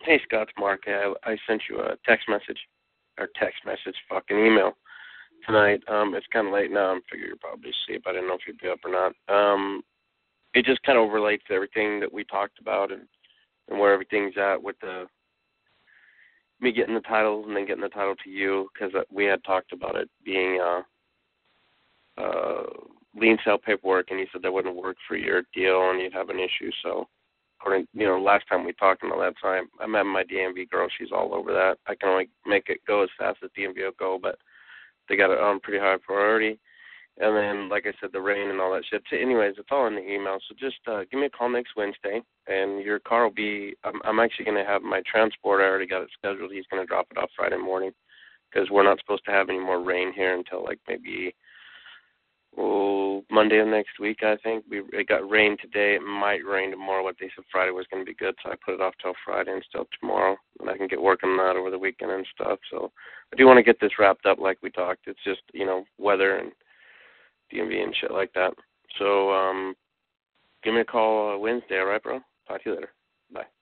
Hey, Scott, it's Mark. I sent you a fucking email tonight. It's kind of late now. I figure you're probably asleep. I didn't know if you'd be up or not. It just kind of relates to everything that we talked about and where everything's at with me getting the titles and then getting the title to you, because we had talked about it being lien sale paperwork, and you said that wouldn't work for your deal and you'd have an issue. So, according, last time we talked and all that, so I met my DMV girl. She's all over that. I can only make it go as fast as DMV will go, but they got it on pretty high priority. And then, like I said, the rain and all that shit. So anyways, it's all in the email. So just give me a call next Wednesday, and your car will be, I'm actually going to have my transport. I already got it scheduled. He's going to drop it off Friday morning, because we're not supposed to have any more rain here until like maybe Monday of next week, I think. It got rain today. It might rain tomorrow, but they said Friday was going to be good, so I put it off till Friday instead of tomorrow, and I can get working on that over the weekend and stuff. So I do want to get this wrapped up like we talked. It's just, weather and DMV and shit like that. So give me a call Wednesday, all right, bro? Talk to you later. Bye.